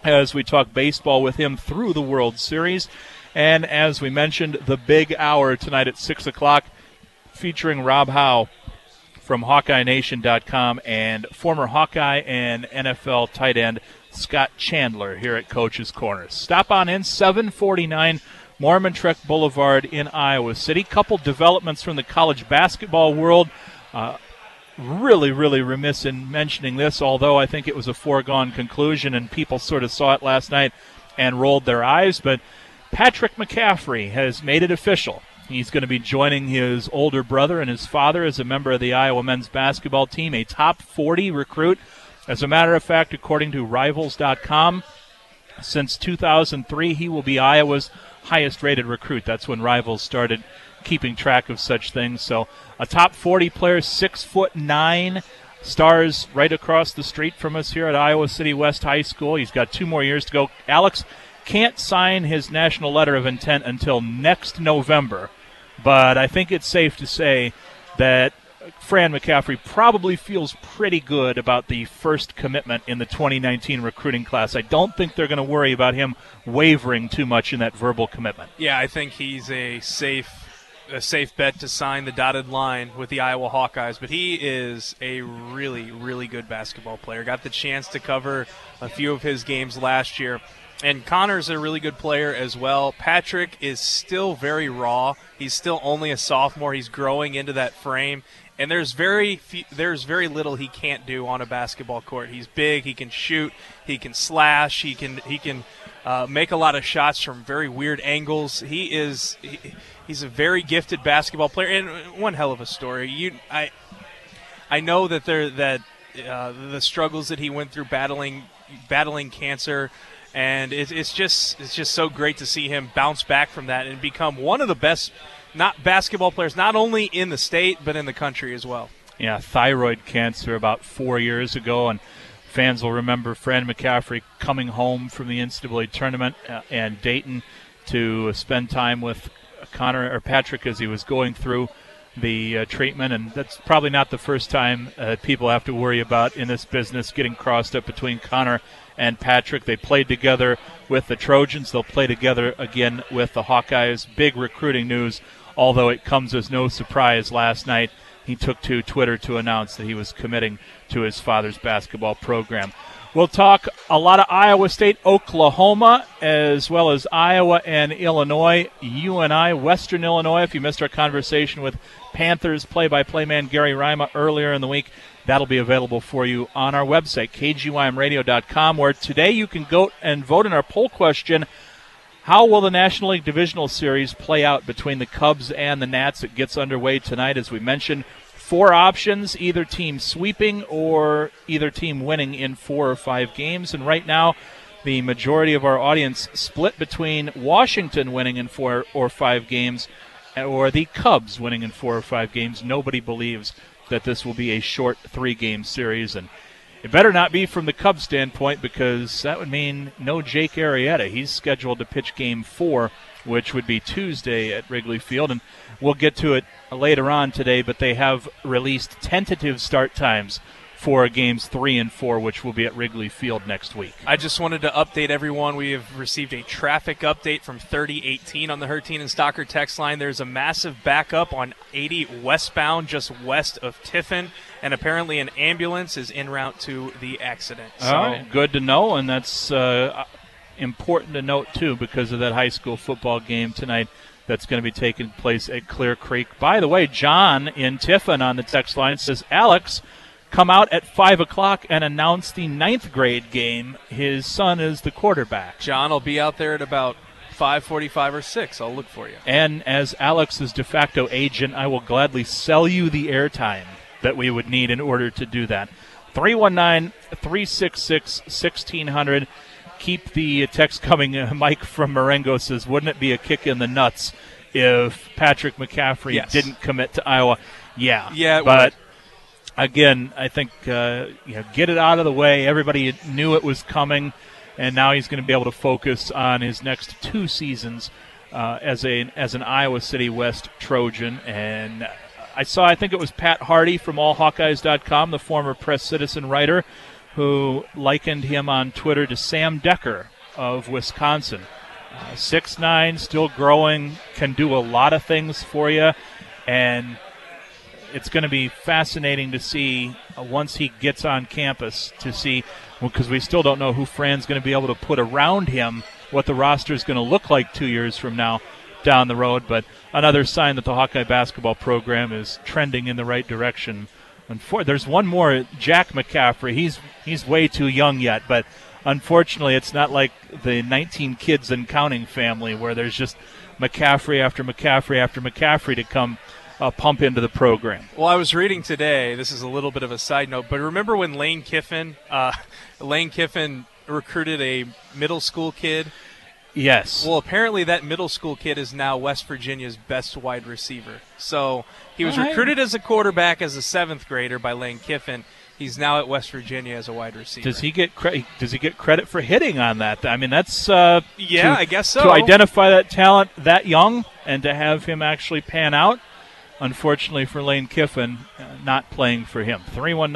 as we talk baseball with him through the World Series. And as we mentioned, the big hour tonight at 6 o'clock featuring Rob Howe from HawkeyeNation.com and former Hawkeye and NFL tight end Scott Chandler here at Coach's Corner. Stop on in, 749 Mormon-Trek Boulevard in Iowa City. Couple developments from the college basketball world. Really remiss in mentioning this, although I think it was a foregone conclusion and people sort of saw it last night and rolled their eyes. But Patrick McCaffrey has made it official. He's going to be joining his older brother and his father as a member of the Iowa men's basketball team, a top 40 recruit. As a matter of fact, according to Rivals.com, since 2003, he will be Iowa's highest-rated recruit. That's when Rivals started keeping track of such things. So a top 40 player, 6'9", stars right across the street from us here at Iowa City West High School. He's got 2 more years to go. Alex can't sign his national letter of intent until next November, but I think it's safe to say that Fran McCaffrey probably feels pretty good about the first commitment in the 2019 recruiting class. I don't think they're going to worry about him wavering too much in that verbal commitment. Yeah, I think he's a safe bet to sign the dotted line with the Iowa Hawkeyes, but he is a really good basketball player. Got the chance to cover a few of his games last year. And Connor's a really good player as well. Patrick is still very raw. He's still only a sophomore. He's growing into that frame. And there's very little he can't do on a basketball court. He's big. He can shoot. He can slash. He can make a lot of shots from very weird angles. He's a very gifted basketball player, and one hell of a story. I know that the struggles that he went through battling cancer. And it's just so great to see him bounce back from that and become one of the best basketball players, not only in the state but in the country as well. Yeah, thyroid cancer about 4 years ago, and fans will remember Fran McCaffrey coming home from the NCAA tournament and Dayton to spend time with Patrick as he was going through the treatment, and that's probably not the first time people have to worry about in this business getting crossed up between Connor and Patrick. They played together with the Trojans. They'll play together again with the Hawkeyes. Big recruiting news, although it comes as no surprise. Last night he took to Twitter to announce that he was committing to his father's basketball program. We'll talk a lot of Iowa State, Oklahoma, as well as Iowa and Illinois. UNI, Western Illinois. If you missed our conversation with Panthers play-by-play man Gary Rima earlier in the week, that'll be available for you on our website, kgymradio.com, where today you can go and vote in our poll question, how will the National League Divisional Series play out between the Cubs and the Nats? It gets underway tonight, as we mentioned. 4 options, either team sweeping or either team winning in 4 or 5 games. And right now, the majority of our audience split between Washington winning in 4 or 5 games or the Cubs winning in 4 or 5 games. Nobody believes that this will be a short 3-game series, and it better not be from the Cubs standpoint, because that would mean no Jake Arrieta. He's scheduled to pitch Game 4, which would be Tuesday at Wrigley Field, and we'll get to it later on today, but they have released tentative start times for Games 3 and 4, which will be at Wrigley Field next week. I just wanted to update everyone. We have received a traffic update from 3018 on the Hertine and Stocker text line. There's a massive backup on 80 westbound, just west of Tiffin, and apparently an ambulance is en route to the accident. So good to know, and that's important to note, too, because of that high school football game tonight that's going to be taking place at Clear Creek. By the way, John in Tiffin on the text line says, Alex, come out at 5 o'clock and announce the 9th grade game. His son is the quarterback. John will be out there at about 5:45 or 6. I'll look for you. And as Alex's de facto agent, I will gladly sell you the airtime that we would need in order to do that. 319-366-1600. Keep the text coming. Mike from Marengo says, wouldn't it be a kick in the nuts if Patrick McCaffrey didn't commit to Iowa? Yeah, but again, I think get it out of the way. Everybody knew it was coming, and now he's going to be able to focus on his next 2 seasons as an Iowa City West Trojan. And I think it was Pat Hardy from allhawkeyes.com, the former Press Citizen writer, who likened him on Twitter to Sam Decker of Wisconsin. 6'9", still growing, can do a lot of things for you, and it's going to be fascinating to see once he gets on campus to see, because we still don't know who Fran's going to be able to put around him, what the roster is going to look like 2 years from now down the road. But another sign that the Hawkeye basketball program is trending in the right direction. And there's one more, Jack McCaffrey. He's way too young yet, but unfortunately it's not like the 19 kids and counting family where there's just McCaffrey after McCaffrey after McCaffrey to come pump into the program. Well, I was reading today, this is a little bit of a side note, but remember when Lane Kiffin recruited a middle school kid? Yes. Well, apparently that middle school kid is now West Virginia's best wide receiver. So he was recruited as a quarterback as a 7th grader by Lane Kiffin. He's now at West Virginia as a wide receiver. Does he get credit for hitting on that? I mean, that's I guess so. To identify that talent that young and to have him actually pan out. Unfortunately for Lane Kiffin, not playing for him.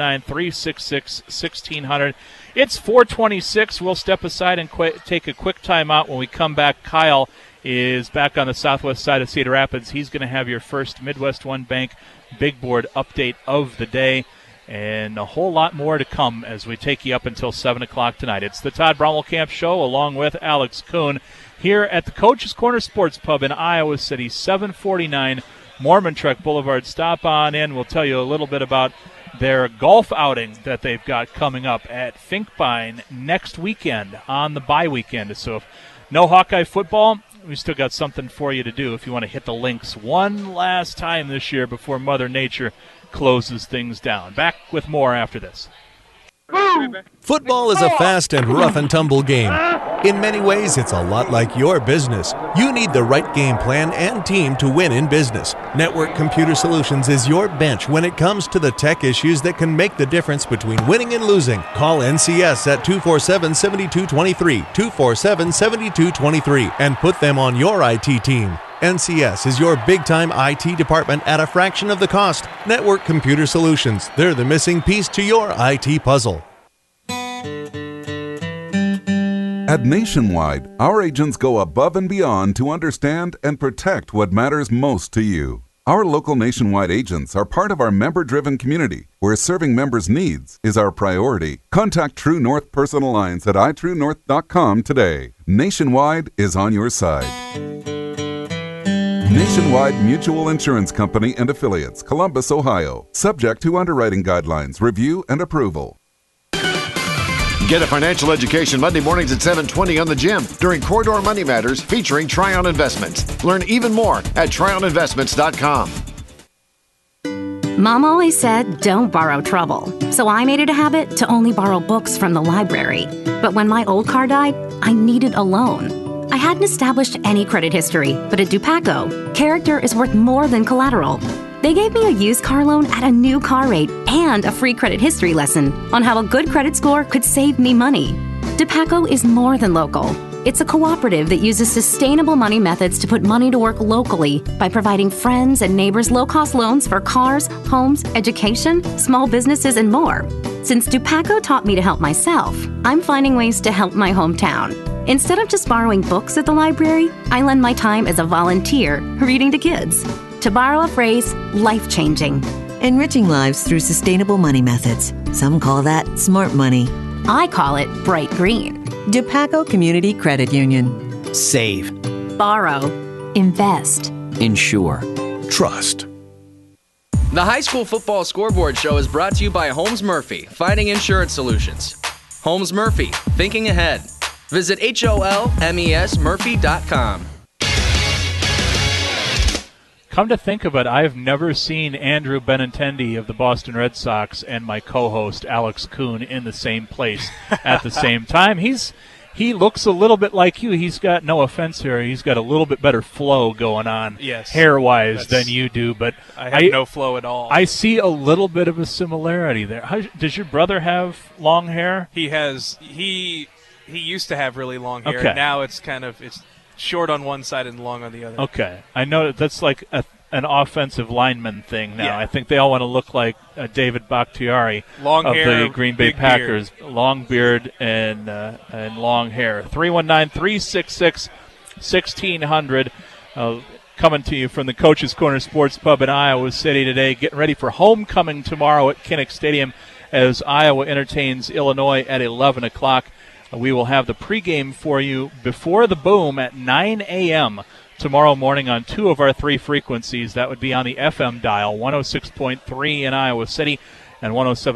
319-366-1600. It's 4:26. We'll step aside and take a quick timeout. When we come back, Kyle is back on the southwest side of Cedar Rapids. He's going to have your first Midwest One Bank Big Board update of the day. And a whole lot more to come as we take you up until 7 o'clock tonight. It's the Todd Brommelkamp Show along with Alex Kuhn here at the Coach's Corner Sports Pub in Iowa City, 749 Mormon-Trek Boulevard. Stop on in. We'll tell you a little bit about their golf outing that they've got coming up at Finkbine next weekend on the bye weekend. So if no Hawkeye football, we still got something for you to do if you want to hit the links one last time this year before Mother Nature closes things down. Back with more after this. Football is a fast and rough and tumble game. In many ways, it's a lot like your business. You need the right game plan and team to win in business. Network Computer Solutions is your bench when it comes to the tech issues that can make the difference between winning and losing. Call NCS at 247-7223, 247-7223, and put them on your IT team. NCS is your big-time IT department at a fraction of the cost. Network Computer Solutions. They're the missing piece to your IT puzzle. At Nationwide, our agents go above and beyond to understand and protect what matters most to you. Our local Nationwide agents are part of our member-driven community, where serving members' needs is our priority. Contact True North Personal Lines at itruenorth.com today. Nationwide is on your side. Nationwide Mutual Insurance Company and Affiliates, Columbus, Ohio. Subject to underwriting guidelines, review, and approval. Get a financial education Monday mornings at 7:20 on the Gym during Corridor Money Matters featuring Tryon Investments. Learn even more at tryoninvestments.com. Mom always said, don't borrow trouble. So I made it a habit to only borrow books from the library. But when my old car died, I needed a loan. I hadn't established any credit history, but at Dupaco, character is worth more than collateral. They gave me a used car loan at a new car rate and a free credit history lesson on how a good credit score could save me money. Dupaco is more than local. It's a cooperative that uses sustainable money methods to put money to work locally by providing friends and neighbors low-cost loans for cars, homes, education, small businesses, and more. Since Dupaco taught me to help myself, I'm finding ways to help my hometown. Instead of just borrowing books at the library, I lend my time as a volunteer reading to kids. To borrow a phrase, life-changing. Enriching lives through sustainable money methods. Some call that smart money. I call it bright green. Dupaco Community Credit Union. Save. Borrow. Invest. Insure. Trust. The High School Football Scoreboard Show is brought to you by Holmes Murphy, Fighting Insurance Solutions. Holmes Murphy, thinking ahead. Visit HOLMESMurphy.com. Come to think of it, I've never seen Andrew Benintendi of the Boston Red Sox and my co-host Alex Kuhn in the same place at the same time. He looks a little bit like you. He's got, no offense here, he's got a little bit better flow going on, yes, hair-wise than you do. But I have no flow at all. I see a little bit of a similarity there. Does your brother have long hair? He has. He used to have really long hair. Okay. Now it's short on one side and long on the other. Okay. I know that's like an offensive lineman thing now. Yeah. I think they all want to look like David Bakhtiari long of hair, the Green Bay Packers. Beard. Long beard and long hair. 319-366-1600. Coming to you from the Coach's Corner Sports Pub in Iowa City today. Getting ready for homecoming tomorrow at Kinnick Stadium as Iowa entertains Illinois at 11 o'clock. We will have the pregame for you before the boom at 9 a.m. tomorrow morning on 2 of our 3 frequencies. That would be on the FM dial, 106.3 in Iowa City and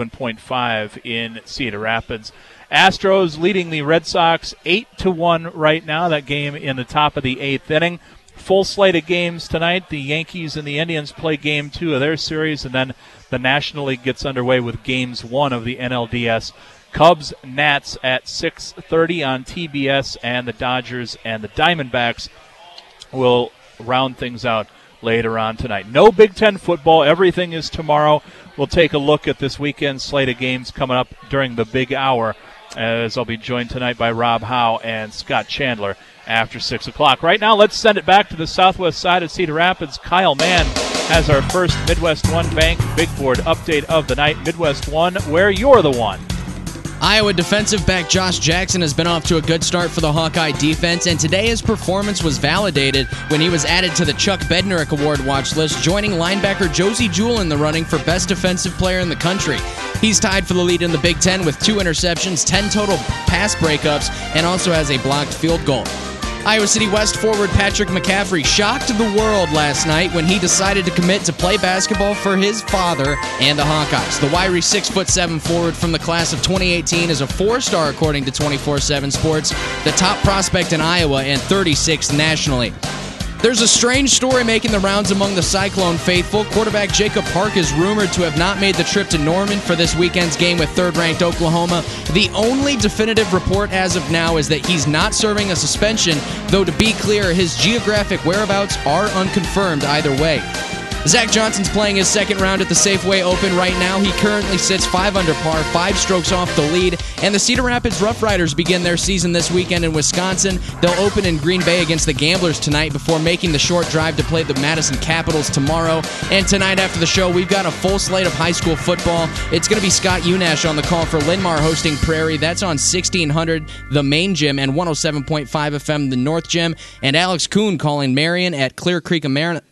107.5 in Cedar Rapids. Astros leading the Red Sox 8-1 right now. That game in the top of the 8th inning. Full slate of games tonight. The Yankees and the Indians play Game 2 of their series, and then the National League gets underway with Games 1 of the NLDS. Cubs, Nats at 6:30 on TBS, and the Dodgers and the Diamondbacks will round things out later on tonight. No Big Ten football. Everything is tomorrow. We'll take a look at this weekend slate of games coming up during the big hour, as I'll be joined tonight by Rob Howe and Scott Chandler after 6 o'clock. Right now, let's send it back to the southwest side of Cedar Rapids. Kyle Mann has our first Midwest One Bank Big Board update of the night. Midwest One, where you're the one. Iowa defensive back Josh Jackson has been off to a good start for the Hawkeye defense, and today his performance was validated when he was added to the Chuck Bednarik Award watch list, joining linebacker Josie Jewell in the running for Best Defensive Player in the country. He's tied for the lead in the Big Ten with 2 interceptions, 10 total pass breakups, and also has a blocked field goal. Iowa City West forward Patrick McCaffrey shocked the world last night when he decided to commit to play basketball for his father and the Hawkeyes. The wiry 6'7" forward from the class of 2018 is a 4-star according to 24/7 Sports, the top prospect in Iowa and 36th nationally. There's a strange story making the rounds among the Cyclone faithful. Quarterback Jacob Park is rumored to have not made the trip to Norman for this weekend's game with third-ranked Oklahoma. The only definitive report as of now is that he's not serving a suspension, though to be clear, his geographic whereabouts are unconfirmed either way. Zach Johnson's playing his second round at the Safeway Open right now. He currently sits 5 under par, 5 strokes off the lead. And the Cedar Rapids Rough Riders begin their season this weekend in Wisconsin. They'll open in Green Bay against the Gamblers tonight before making the short drive to play the Madison Capitals tomorrow. And tonight after the show, we've got a full slate of high school football. It's going to be Scott Unash on the call for Linmar hosting Prairie. That's on 1600, the main gym, and 107.5 FM, the North Gym. And Alex Kuhn calling Marion at Clear Creek Amana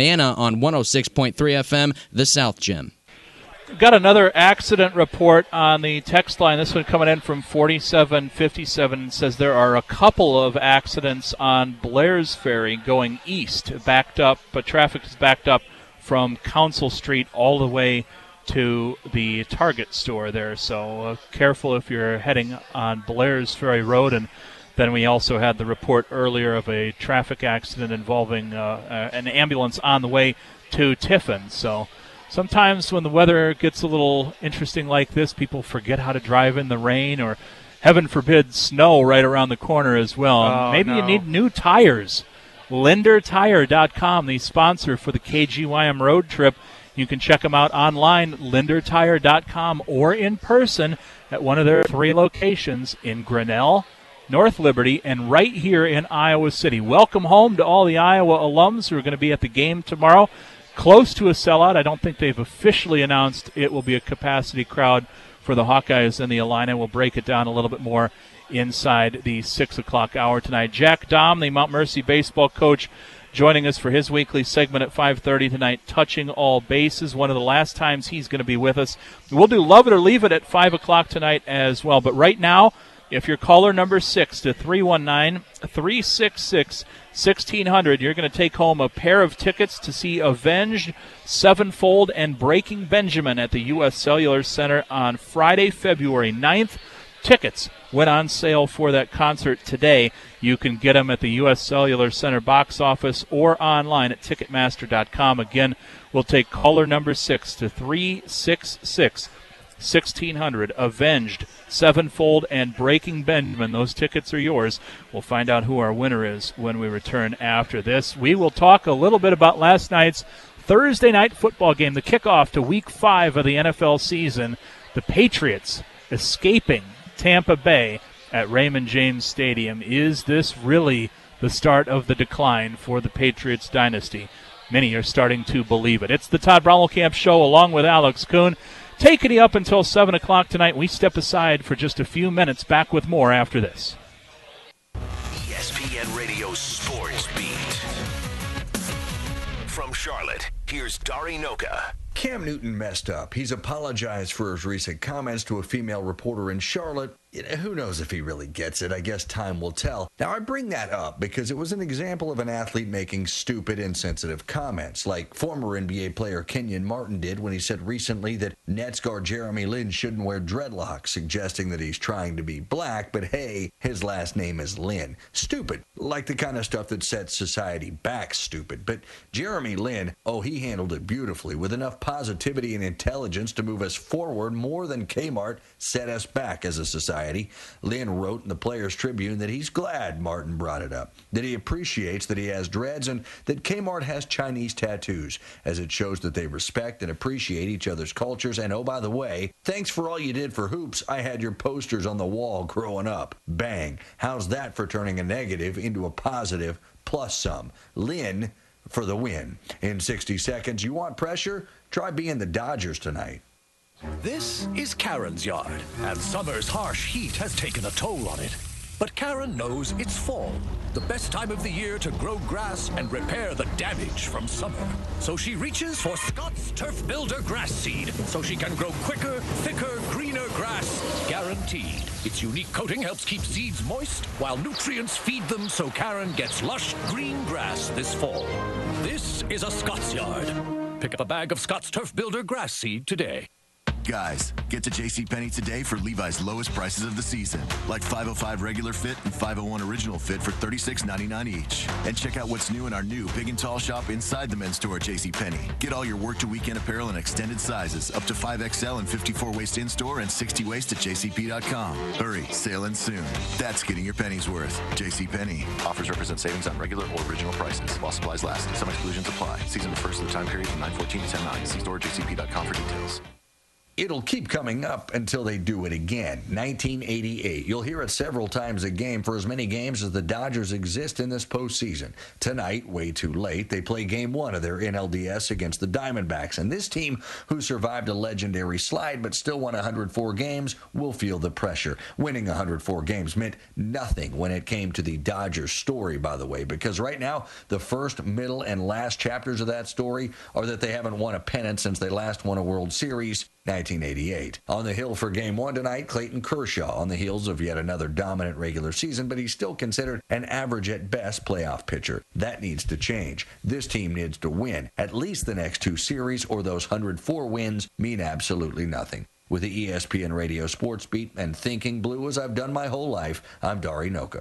on 106.3 FM, the South Gym. Got another accident report on the text line. This one coming in from 4757. It says there are a couple of accidents on Blair's Ferry going east, backed up, but traffic is backed up from Council Street all the way to the Target store there. So careful if you're heading on Blair's Ferry Road. And then we also had the report earlier of a traffic accident involving an ambulance on the way to Tiffin. So sometimes when the weather gets a little interesting like this, people forget how to drive in the rain, or heaven forbid snow right around the corner as well. Maybe you need new tires. LinderTire.com, the sponsor for the KGYM road trip. You can check them out online, LinderTire.com, or in person at one of their 3 locations in Grinnell, North Liberty, and right here in Iowa City. Welcome home to all the Iowa alums who are going to be at the game tomorrow. Close to a sellout. I don't think they've officially announced it will be a capacity crowd for the Hawkeyes and the Illini. We'll break it down a little bit more inside the 6 o'clock hour tonight. Jack Dahm, the Mount Mercy baseball coach, joining us for his weekly segment at 5:30 tonight, Touching All Bases, one of the last times he's going to be with us. We'll do Love It or Leave It at 5 o'clock tonight as well. But right now, if you're caller number 6 to 319-366-1600, you're going to take home a pair of tickets to see Avenged Sevenfold and Breaking Benjamin at the U.S. Cellular Center on Friday, February 9th. Tickets went on sale for that concert today. You can get them at the U.S. Cellular Center box office or online at Ticketmaster.com. Again, we'll take caller number 6 to 366-1600. Avenged Sevenfold and Breaking Benjamin. Those tickets are yours. We'll find out who our winner is when we return after this. We will talk a little bit about last night's Thursday night football game, the kickoff to Week 5 of the NFL season. The Patriots escaping Tampa Bay at Raymond James Stadium. Is this really the start of the decline for the Patriots dynasty? many are starting to believe it. It's the Todd Brommelkamp Show along with Alex Kuhn. Taking you up until 7 o'clock tonight. We step aside for just a few minutes. Back with more after this. ESPN Radio Sports Beat. From Charlotte, here's Dari Noka. Cam Newton messed up. He's apologized for his recent comments to a female reporter in Charlotte. Who knows if he really gets it? I guess time will tell. Now, I bring that up because it was an example of an athlete making stupid, insensitive comments, like former NBA player Kenyon Martin did when he said recently that Nets guard Jeremy Lin shouldn't wear dreadlocks, suggesting that he's trying to be black, but hey, his last name is Lin. Stupid. Like the kind of stuff that sets society back stupid. But Jeremy Lin, he handled it beautifully with enough positivity and intelligence to move us forward more than Kmart set us back as a society. Lin wrote in the Players Tribune that he's glad Martin brought it up, that he appreciates that he has dreads, and that Kmart has Chinese tattoos, as it shows that they respect and appreciate each other's cultures. And oh, by the way, thanks for all you did for hoops. I had your posters on the wall growing up. Bang. How's that for turning a negative into a positive plus some? Lin for the win. In 60 seconds, you want pressure? Try being the Dodgers tonight. This is Karen's yard, and summer's harsh heat has taken a toll on it. But Karen knows it's fall, the best time of the year to grow grass and repair the damage from summer. So she reaches for Scott's Turf Builder grass seed, so she can grow quicker, thicker, greener grass, guaranteed. Its unique coating helps keep seeds moist, while nutrients feed them, so Karen gets lush green grass this fall. This is a Scott's yard. Pick up a bag of Scott's Turf Builder grass seed today. Guys, get to JCPenney today for Levi's lowest prices of the season, like 505 regular fit and 501 original fit for $36.99 each. And check out what's new in our new big and tall shop inside the men's store at JCPenney. Get all your work to weekend apparel in extended sizes, up to 5XL and 54 waist in store and 60 waist at jcp.com. Hurry, sale ends soon. That's getting your pennies worth. JCPenney. Offers represent savings on regular or original prices while supplies last. Some exclusions apply. Season refers to the time period from 9/14 to 10/9. See store at jcp.com for details. It'll keep coming up until they do it again. 1988. You'll hear it several times a game for as many games as the Dodgers exist in this postseason. Tonight, way too late, they play Game 1 of their NLDS against the Diamondbacks. And this team, who survived a legendary slide but still won 104 games, will feel the pressure. Winning 104 games meant nothing when it came to the Dodgers story, by the way, because right now, the first, middle, and last chapters of that story are that they haven't won a pennant since they last won a World Series, 1988. On the hill for Game 1 tonight, Clayton Kershaw on the heels of yet another dominant regular season, but he's still considered an average at best playoff pitcher. That needs to change. This team needs to win at least the next 2 series, or those 104 wins mean absolutely nothing. With the ESPN Radio Sports Beat and thinking blue as I've done my whole life, I'm Dari Noka.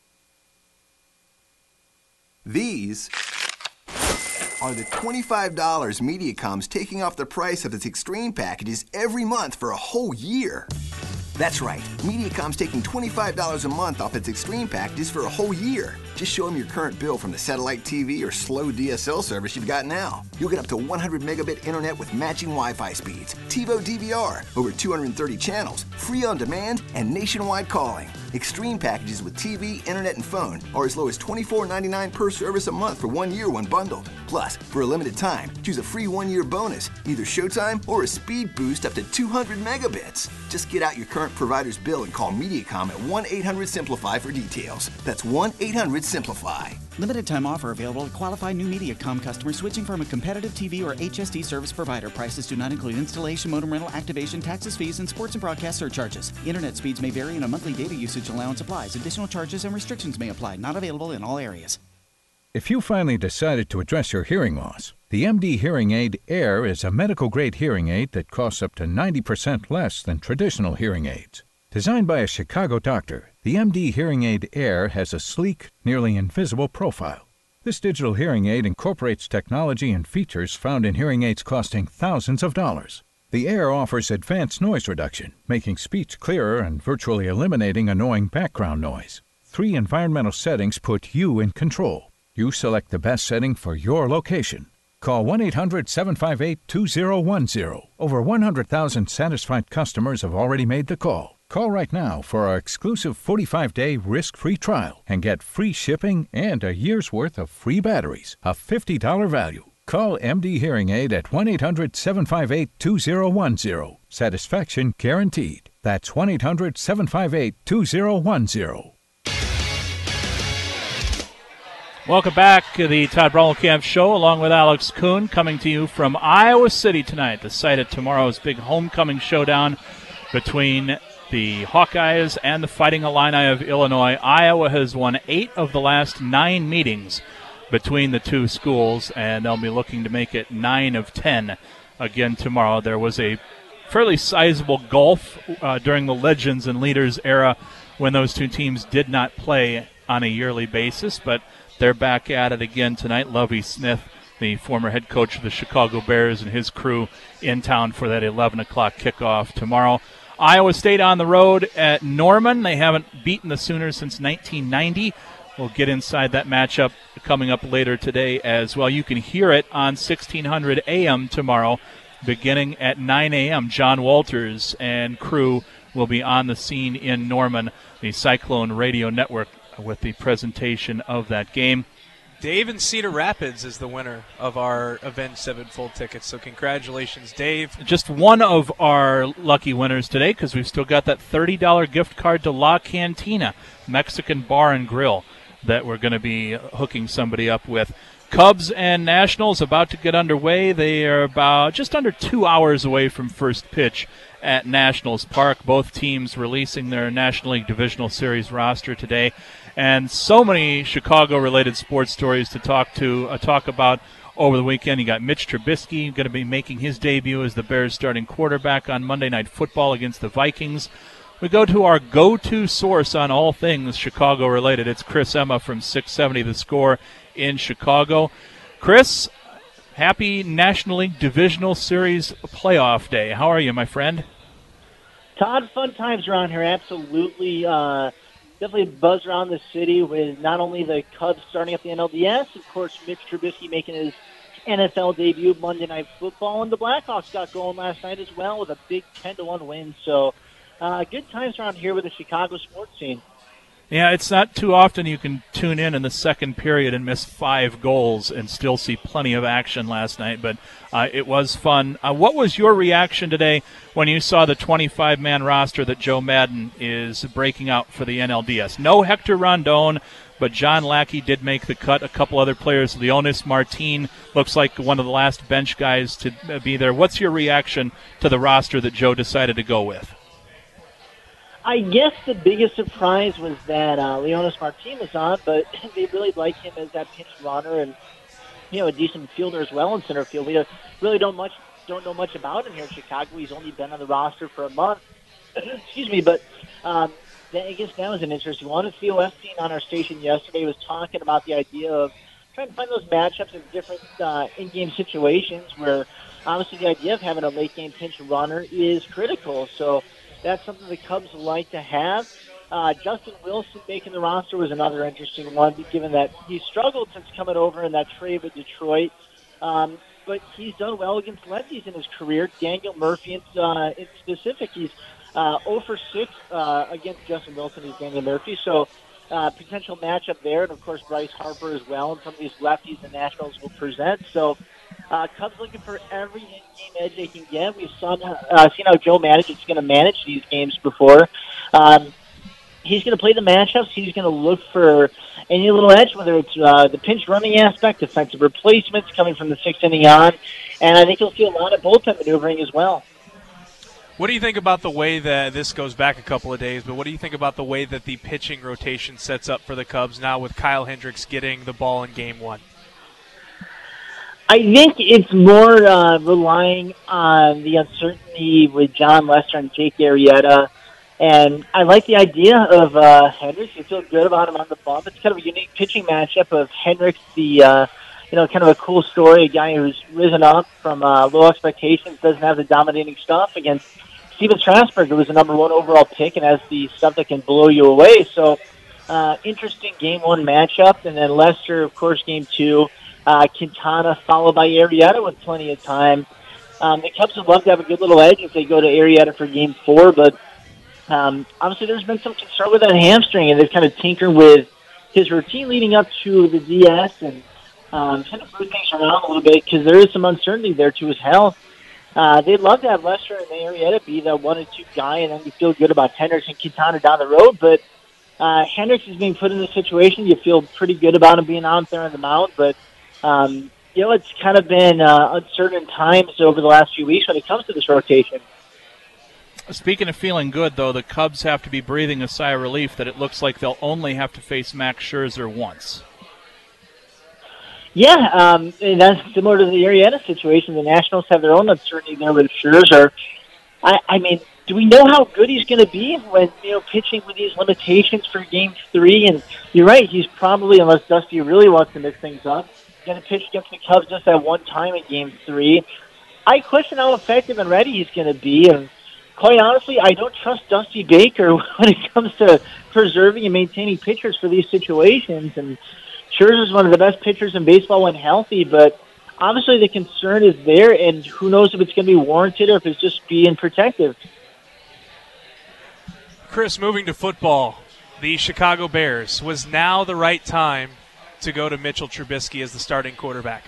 These are the $25 Mediacom's taking off the price of its Extreme packages every month for a whole year. That's right, Mediacom's taking $25 a month off its Extreme packages for a whole year. Just show them your current bill from the satellite TV or slow DSL service you've got now. You'll get up to 100 megabit internet with matching Wi-Fi speeds, TiVo DVR, over 230 channels, free on demand, and nationwide calling. Extreme packages with TV, internet, and phone are as low as $24.99 per service a month for 1 year when bundled. Plus, for a limited time, choose a free 1-year bonus, either Showtime or a speed boost up to 200 megabits. Just get out your current provider's bill and call Mediacom at 1-800-SIMPLIFY for details. That's 1-800-SIMPLIFY. Limited time offer available to qualified new Mediacom customers switching from a competitive TV or HSD service provider. Prices do not include installation, modem rental, activation, taxes, fees, and sports and broadcast surcharges. Internet speeds may vary and a monthly data usage allowance applies. Additional charges and restrictions may apply. Not available in all areas. If you finally decided to address your hearing loss, the MD Hearing Aid Air is a medical-grade hearing aid that costs up to 90% less than traditional hearing aids. Designed by a Chicago doctor, the MD Hearing Aid Air has a sleek, nearly invisible profile. This digital hearing aid incorporates technology and features found in hearing aids costing thousands of dollars. The Air offers advanced noise reduction, making speech clearer and virtually eliminating annoying background noise. 3 environmental settings put you in control. You select the best setting for your location. Call 1-800-758-2010. Over 100,000 satisfied customers have already made the call. Call right now for our exclusive 45-day risk-free trial and get free shipping and a year's worth of free batteries, a $50 value. Call MD Hearing Aid at 1-800-758-2010. Satisfaction guaranteed. That's 1-800-758-2010. Welcome back to the Todd Brommelkamp Show, along with Alex Kuhn, coming to you from Iowa City tonight, the site of tomorrow's big homecoming showdown between the Hawkeyes and the Fighting Illini of Illinois. Iowa has won 8 of the last 9 meetings between the two schools, and they'll be looking to make it 9 of 10 again tomorrow. There was a fairly sizable gulf during the Legends and Leaders era when those two teams did not play on a yearly basis, but they're back at it again tonight. Lovie Smith, the former head coach of the Chicago Bears, and his crew in town for that 11 o'clock kickoff tomorrow. Iowa State on the road at Norman. They haven't beaten the Sooners since 1990. We'll get inside that matchup coming up later today as well. You can hear it on 1600 AM tomorrow, beginning at 9 a.m. John Walters and crew will be on the scene in Norman, the Cyclone Radio Network, with the presentation of that game. Dave in Cedar Rapids is the winner of our Avenged Sevenfold tickets, so congratulations, Dave. Just one of our lucky winners today, because we've still got that $30 gift card to La Cantina, Mexican Bar and Grill, that we're going to be hooking somebody up with. Cubs and Nationals about to get underway. They are about just under 2 hours away from first pitch at Nationals Park. Both teams releasing their National League Divisional Series roster today. And so many Chicago-related sports stories to talk about over the weekend. You got Mitch Trubisky going to be making his debut as the Bears' starting quarterback on Monday Night Football against the Vikings. We go to our go-to source on all things Chicago-related. It's Chris Emma from 670 The Score in Chicago. Chris, happy National League Divisional Series playoff day. How are you, my friend? Todd, fun times around here. Absolutely. Definitely a buzz around the city with not only the Cubs starting up the NLDS, of course, Mitch Trubisky making his NFL debut Monday Night Football, and the Blackhawks got going last night as well with a big 10-1 win. So good times around here with the Chicago sports scene. Yeah, it's not too often you can tune in the second period and miss 5 goals and still see plenty of action last night, but it was fun. What was your reaction today when you saw the 25-man roster that Joe Madden is breaking out for the NLDS? No Hector Rondon, but John Lackey did make the cut. A couple other players, Leonis Martin, looks like one of the last bench guys to be there. What's your reaction to the roster that Joe decided to go with? I guess the biggest surprise was that Leonis Martin was on, but they really like him as that pinch runner and, a decent fielder as well in center field. We really don't know much about him here in Chicago. He's only been on the roster for a month. Excuse me, but I guess that was an interesting one. Theo Epstein on our station yesterday was talking about the idea of trying to find those matchups in different in-game situations where obviously the idea of having a late-game pinch runner is critical. So that's something the Cubs like to have. Justin Wilson making the roster was another interesting one, given that he struggled since coming over in that trade with Detroit. But he's done well against lefties in his career. Daniel Murphy in specific, he's 0 for 6 against Justin Wilson and Daniel Murphy. So potential matchup there. And, of course, Bryce Harper as well. And some of these lefties the Nationals will present. So Cubs looking for every in-game edge they can get. We've seen how Joe Madden is going to manage these games before. He's going to play the matchups. He's going to look for any little edge, whether it's the pinch running aspect, defensive replacements coming from the 6th inning on. And I think you'll see a lot of bullpen maneuvering as well. What do you think about the way that this goes back a couple of days, but what do you think about the way that the pitching rotation sets up for the Cubs now with Kyle Hendricks getting the ball in Game 1? I think it's more relying on the uncertainty with John Lester and Jake Arrieta. And I like the idea of Hendricks. You feel good about him on the bump. It's kind of a unique pitching matchup of Hendricks, kind of a cool story, a guy who's risen up from low expectations, doesn't have the dominating stuff, against Steven Strasburg, who was the number 1 overall pick and has the stuff that can blow you away. So interesting Game 1 matchup. And then Lester, of course, Game 2. Quintana followed by Arrieta with plenty of time. The Cubs would love to have a good little edge if they go to Arrieta for Game 4, but Obviously, there's been some concern with that hamstring, and they've kind of tinkered with his routine leading up to the DS and kind of move things around a little bit because there is some uncertainty there to his health. They'd love to have Lester and Arrieta be the 1 and 2 guy, and then you feel good about Hendricks and Quintana down the road. But Hendricks is being put in this situation. You feel pretty good about him being out there on the mound, but it's kind of been uncertain times over the last few weeks when it comes to this rotation. Speaking of feeling good, though, the Cubs have to be breathing a sigh of relief that it looks like they'll only have to face Max Scherzer once. Yeah, and that's similar to the Arrieta situation. The Nationals have their own uncertainty there with Scherzer. I mean, do we know how good he's going to be when, pitching with these limitations for Game 3? And you're right, he's probably, unless Dusty really wants to mix things up, going to pitch against the Cubs just that one time in Game 3. I question how effective and ready he's going to be. And quite honestly, I don't trust Dusty Baker when it comes to preserving and maintaining pitchers for these situations. And Scherzer's one of the best pitchers in baseball when healthy, but obviously the concern is there, and who knows if it's going to be warranted or if it's just being protective. Chris, moving to football, the Chicago Bears, was now the right time to go to Mitchell Trubisky as the starting quarterback?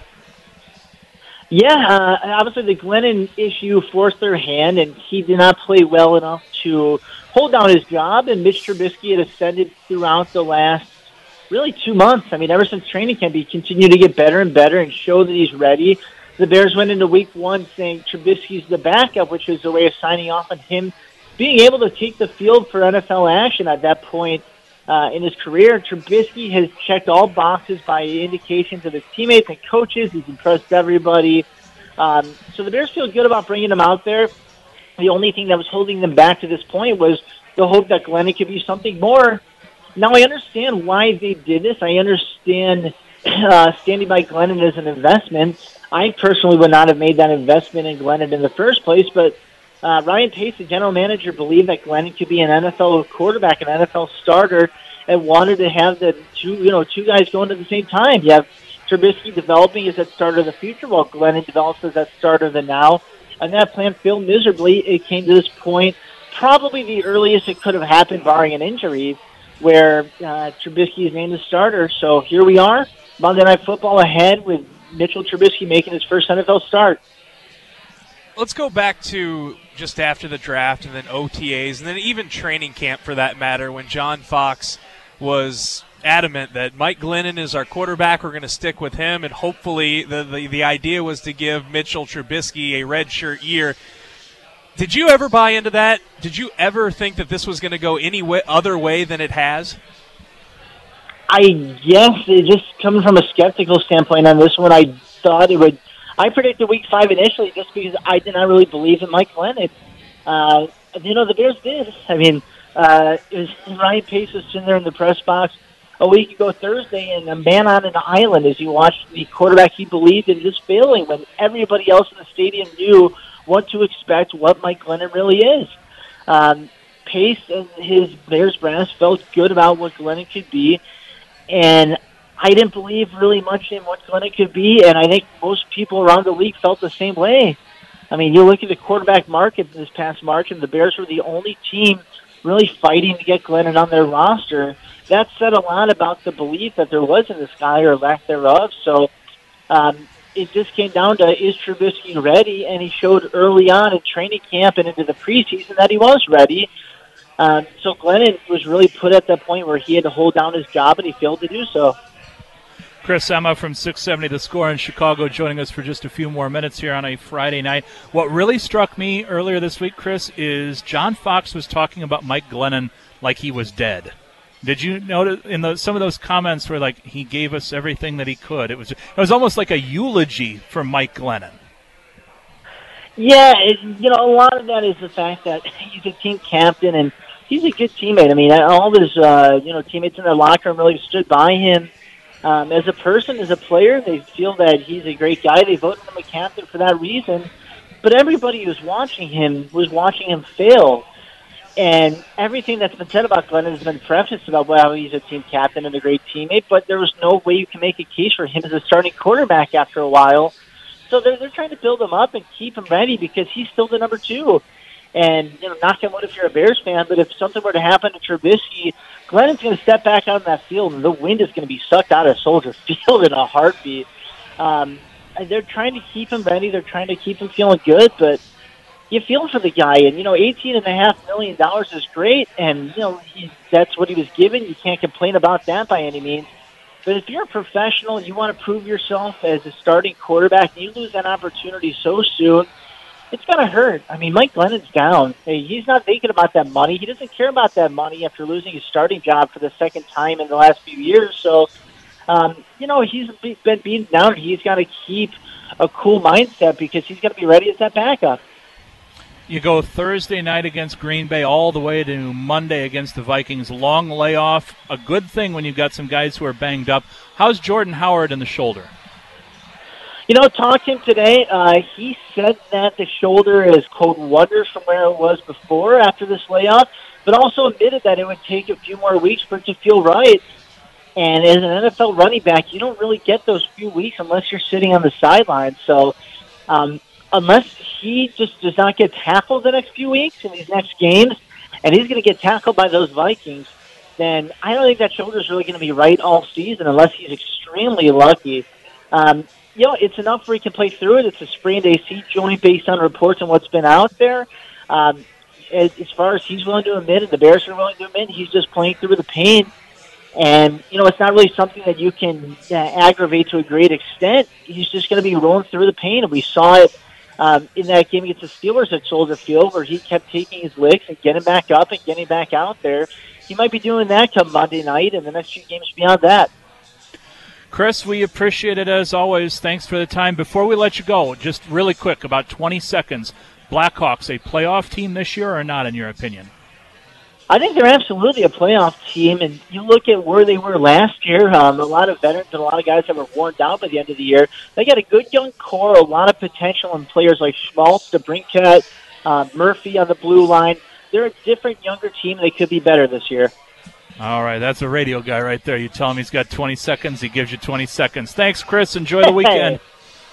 Yeah, obviously the Glennon issue forced their hand, and he did not play well enough to hold down his job, and Mitch Trubisky had ascended throughout the last really 2 months. I mean, ever since training camp, he continued to get better and better and show that he's ready. The Bears went into week 1 saying Trubisky's the backup, which is a way of signing off on him being able to take the field for NFL action at that point in his career. Trubisky has checked all boxes by indications of his teammates and coaches. He's impressed everybody. So the Bears feel good about bringing him out there. The only thing that was holding them back to this point was the hope that Glennon could be something more. Now, I understand why they did this. I understand standing by Glennon as an investment. I personally would not have made that investment in Glennon in the first place, but Ryan Pace, the general manager, believed that Glennon could be an NFL quarterback, an NFL starter, and wanted to have the two guys going at the same time. You have Trubisky developing as that starter of the future, while Glennon develops as that starter of the now. And that plan failed miserably. It came to this point, probably the earliest it could have happened, barring an injury, where Trubisky is named the starter. So here we are, Monday Night Football ahead with Mitchell Trubisky making his first NFL start. Let's go back to just after the draft and then OTAs and then even training camp for that matter, when John Fox was adamant that Mike Glennon is our quarterback, we're going to stick with him, and hopefully the idea was to give Mitchell Trubisky a redshirt year. Did you ever buy into that? Did you ever think that this was going to go any other way than it has? I guess it just coming from a skeptical standpoint on this one, I thought it would. I predicted Week 5 initially just because I did not really believe in Mike Glennon. The Bears did. I mean, it was Ryan Pace was sitting there in the press box a week ago Thursday, and a man on an island as he watched the quarterback he believed in just failing when everybody else in the stadium knew what to expect, what Mike Glennon really is. Pace and his Bears brass felt good about what Glennon could be, and I didn't believe really much in what Glennon could be, and I think most people around the league felt the same way. I mean, you look at the quarterback market this past March, and the Bears were the only team really fighting to get Glennon on their roster. That said a lot about the belief that there was in this guy or lack thereof. So it just came down to, is Trubisky ready? And he showed early on in training camp and into the preseason that he was ready. So Glennon was really put at that point where he had to hold down his job, and he failed to do so. Chris Emma from 670 The Score in Chicago joining us for just a few more minutes here on a Friday night. What really struck me earlier this week, Chris, is John Fox was talking about Mike Glennon like he was dead. Did you notice in some of those comments where like he gave us everything that he could? It was almost like a eulogy for Mike Glennon. Yeah, a lot of that is the fact that he's a team captain and he's a good teammate. I mean, all of his teammates in their locker room really stood by him. As a person, as a player, they feel that he's a great guy. They voted him a captain for that reason. But everybody who was watching him fail. And everything that's been said about Glennon has been prefaced about how he's a team captain and a great teammate, but there was no way you can make a case for him as a starting quarterback after a while. So they're trying to build him up and keep him ready because he's still the number 2. And, knock on wood if you're a Bears fan, but if something were to happen to Trubisky, Glennon's going to step back out on that field, and the wind is going to be sucked out of Soldier Field in a heartbeat. They're trying to keep him ready. They're trying to keep him feeling good, but you feel for the guy. And, $18.5 million is great, and, that's what he was given. You can't complain about that by any means. But if you're a professional and you want to prove yourself as a starting quarterback, and you lose that opportunity so soon, it's going to hurt. I mean, Mike Glennon's down. He's not thinking about that money. He doesn't care about that money after losing his starting job for the second time in the last few years. So, he's been beaten down. He's got to keep a cool mindset because he's going to be ready as that backup. You go Thursday night against Green Bay all the way to Monday against the Vikings. Long layoff. A good thing when you've got some guys who are banged up. How's Jordan Howard in the shoulder? Talked to him today. He said that the shoulder is, quote, wonders from where it was before after this layoff, but also admitted that it would take a few more weeks for it to feel right. And as an NFL running back, you don't really get those few weeks unless you're sitting on the sidelines. So unless he just does not get tackled the next few weeks in these next games, and he's going to get tackled by those Vikings, then I don't think that shoulder is really going to be right all season unless he's extremely lucky. It's enough where he can play through it. It's a sprained AC joint based on reports and what's been out there. As far as he's willing to admit and the Bears are willing to admit, he's just playing through the pain. And, it's not really something that you can aggravate to a great extent. He's just going to be rolling through the pain. And we saw it in that game against the Steelers at Soldier Field where he kept taking his licks and getting back up and getting back out there. He might be doing that come Monday night and the next few games beyond that. Chris, we appreciate it as always. Thanks for the time. Before we let you go, just really quick, about 20 seconds, Blackhawks a playoff team this year or not, in your opinion? I think they're absolutely a playoff team, and you look at where they were last year, a lot of veterans and a lot of guys that were worn down by the end of the year. They got a good young core, a lot of potential in players like Schmaltz, DeBrincat, Murphy on the blue line. They're a different, younger team. They could be better this year. All right, that's a radio guy right there. You tell him he's got 20 seconds, he gives you 20 seconds. Thanks, Chris. Enjoy the weekend.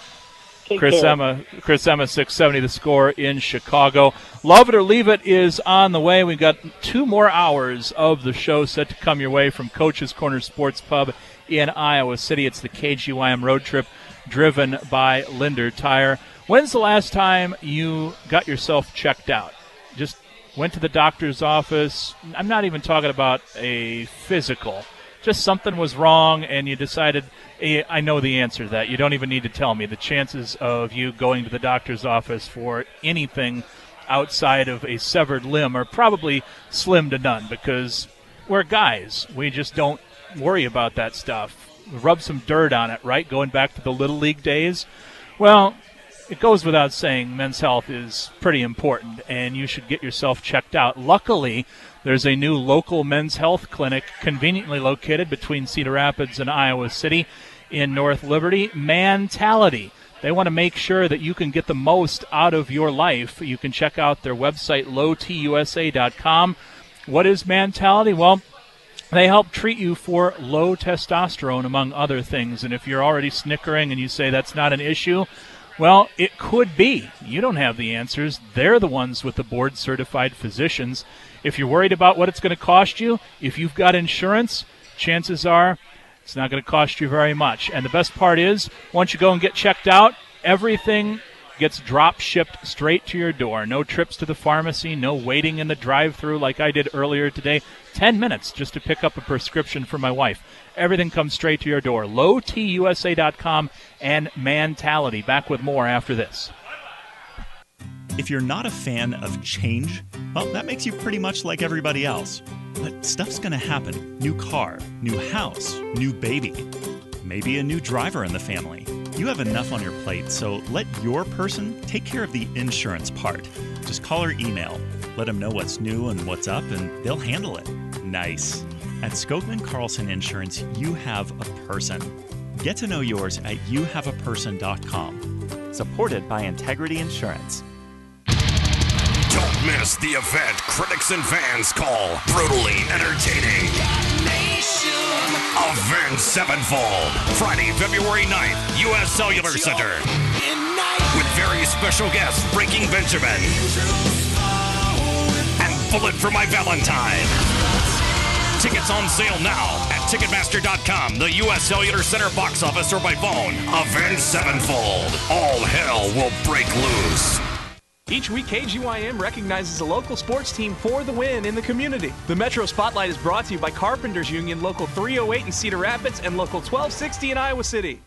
Chris Emma, 670 The Score in Chicago. Love It or Leave It is on the way. We've got 2 more hours of the show set to come your way from Coach's Corner Sports Pub in Iowa City. It's the KGYM road trip driven by Linder Tire. When's the last time you got yourself checked out? Just went to the doctor's office. I'm not even talking about a physical. Just something was wrong, and you decided, hey, I know the answer to that. You don't even need to tell me. The chances of you going to the doctor's office for anything outside of a severed limb are probably slim to none because we're guys. We just don't worry about that stuff. Rub some dirt on it, right? Going back to the Little League days. Well, it goes without saying men's health is pretty important, and you should get yourself checked out. Luckily, there's a new local men's health clinic conveniently located between Cedar Rapids and Iowa City in North Liberty. Mantality. They want to make sure that you can get the most out of your life. You can check out their website, lowtusa.com. What is Mantality? Well, they help treat you for low testosterone, among other things. And if you're already snickering and you say that's not an issue, well, it could be. You don't have the answers. They're the ones with the board-certified physicians. If you're worried about what it's going to cost you, if you've got insurance, chances are it's not going to cost you very much. And the best part is, once you go and get checked out, everything gets drop-shipped straight to your door. No trips to the pharmacy, no waiting in the drive-thru like I did earlier today. 10 minutes just to pick up a prescription for my wife. Everything comes straight to your door. lowtusa.com and Mantality. Back with more after this. If you're not a fan of change, well, that makes you pretty much like everybody else. But stuff's gonna happen. New car, new house, new baby, maybe a new driver in the family. You have enough on your plate, so let your person take care of the insurance part. Just call or email. Let them know what's new and what's up, and they'll handle it. Nice. At Skogman Carlson Insurance, you have a person. Get to know yours at youhaveaperson.com. Supported by Integrity Insurance. Don't miss the event critics and fans call brutally entertaining. Avenged Sevenfold, Friday, February 9th, U.S. Cellular Center. With very special guest, Breaking Benjamin. bullet for my Valentine. Tickets on sale now at Ticketmaster.com, the U.S. Cellular Center box office, or by phone. Avenged Sevenfold. All hell will break loose. Each week, KGYM recognizes a local sports team for the win in the community. The Metro Spotlight is brought to you by Carpenters Union, Local 308 in Cedar Rapids and Local 1260 in Iowa City.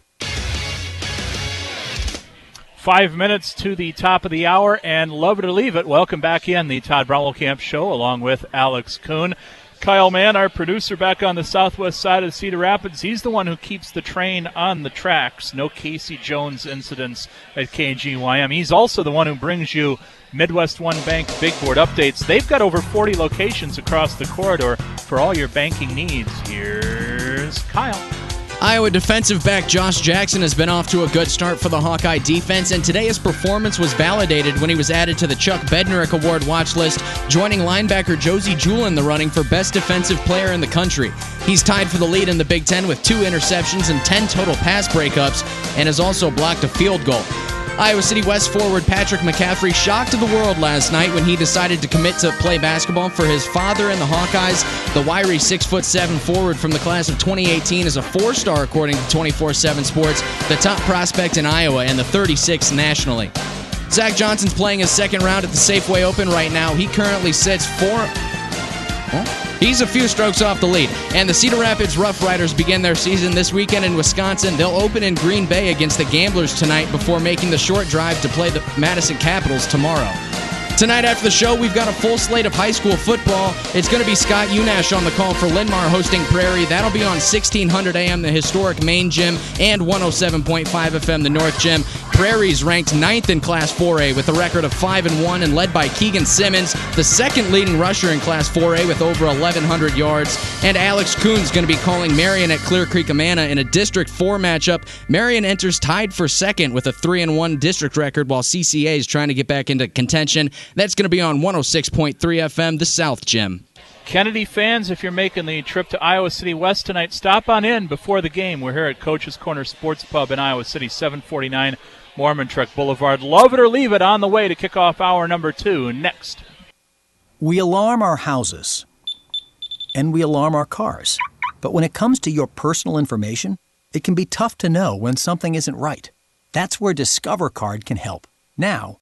5 minutes to the top of the hour, and love it or leave it. Welcome back in the Todd Brommelkamp Show, along with Alex Kuhn. Kyle Mann, our producer back on the southwest side of Cedar Rapids, he's the one who keeps the train on the tracks. No Casey Jones incidents at KGYM. He's also the one who brings you Midwest One Bank Big Board updates. They've got over 40 locations across the corridor for all your banking needs. Here's Kyle. Iowa defensive back Josh Jackson has been off to a good start for the Hawkeye defense, and today his performance was validated when he was added to the Chuck Bednarik Award watch list, joining linebacker Josie Jewell in the running for Best Defensive Player in the country. He's tied for the lead in the Big Ten with 2 interceptions and 10 total pass breakups, and has also blocked a field goal. Iowa City West forward Patrick McCaffrey shocked the world last night when he decided to commit to play basketball for his father and the Hawkeyes. The wiry 6'7" forward from the class of 2018 is a 4-star according to 24/7 Sports, the top prospect in Iowa and the 36th nationally. Zach Johnson's playing his second round at the Safeway Open right now. He currently sits He's a few strokes off the lead. And the Cedar Rapids Rough Riders begin their season this weekend in Wisconsin. They'll open in Green Bay against the Gamblers tonight before making the short drive to play the Madison Capitals tomorrow. Tonight after the show, we've got a full slate of high school football. It's going to be Scott Unash on the call for Linn-Mar hosting Prairie. That'll be on 1600 AM, the historic main gym, and 107.5 FM, the North Gym. Prairie's ranked 9th in Class 4A with a record of 5-1 and led by Keegan Simmons, the second leading rusher in Class 4A with over 1,100 yards. And Alex Kuhn's going to be calling Marion at Clear Creek Amana in a District 4 matchup. Marion enters tied for second with a 3-1 district record, while CCA is trying to get back into contention. That's going to be on 106.3 FM, the South Gym. Kennedy fans, if you're making the trip to Iowa City West tonight, stop on in before the game. We're here at Coach's Corner Sports Pub in Iowa City, 749 Mormon-Trek Boulevard. Love it or leave it on the way to kick off hour number 2. Next. We alarm our houses, and we alarm our cars. But when it comes to your personal information, it can be tough to know when something isn't right. That's where Discover Card can help. Now,